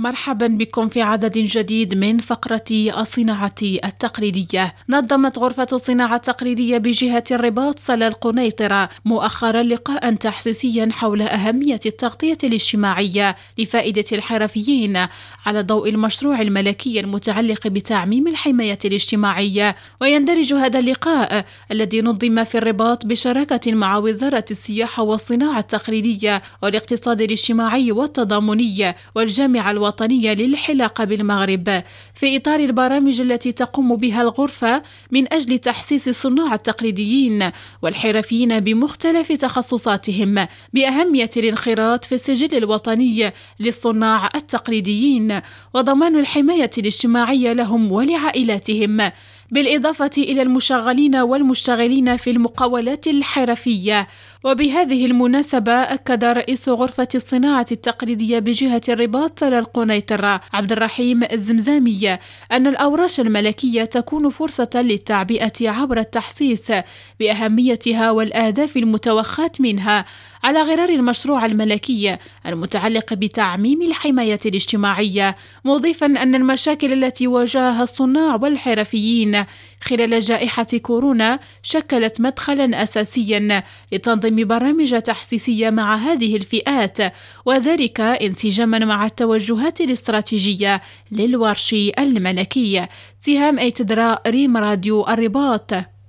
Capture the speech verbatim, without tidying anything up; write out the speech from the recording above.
مرحبا بكم في عدد جديد من فقرة الصناعة التقليدية. نظمت غرفة الصناعة التقليدية بجهة الرباط صلى القنيطرة مؤخرا لقاء تحسيسيا حول أهمية التغطية الاجتماعية لفائدة الحرفيين على ضوء المشروع الملكي المتعلق بتعميم الحماية الاجتماعية. ويندرج هذا اللقاء الذي نظم في الرباط بشراكة مع وزارة السياحة والصناعة التقليدية والاقتصاد الاجتماعي والتضامني والجامعة الوطنية للحلاقة بالمغرب في إطار البرامج التي تقوم بها الغرفة من أجل تحسيس الصناع التقليديين والحرفيين بمختلف تخصصاتهم بأهمية الانخراط في السجل الوطني للصناع التقليديين وضمان الحماية الاجتماعية لهم ولعائلاتهم، بالإضافة إلى المشغلين والمشتغلين في المقاولات الحرفية. وبهذه المناسبة أكد رئيس غرفة الصناعة التقليدية بجهة الرباط صلى القنيطرة عبد الرحيم الزمزامي أن الأوراش الملكية تكون فرصة للتعبئة عبر التحسيس بأهميتها والأهداف المتوخاة منها على غرار المشروع الملكي المتعلق بتعميم الحماية الاجتماعية، مضيفا أن المشاكل التي واجهها الصناع والحرفيين خلال جائحة كورونا شكلت مدخلا أساسيا لتنظيم برامج تحسيسية مع هذه الفئات، وذلك انسجاما مع التوجهات الاستراتيجية للورش الملكي. سهام أيتدرا، ريم راديو الرباط.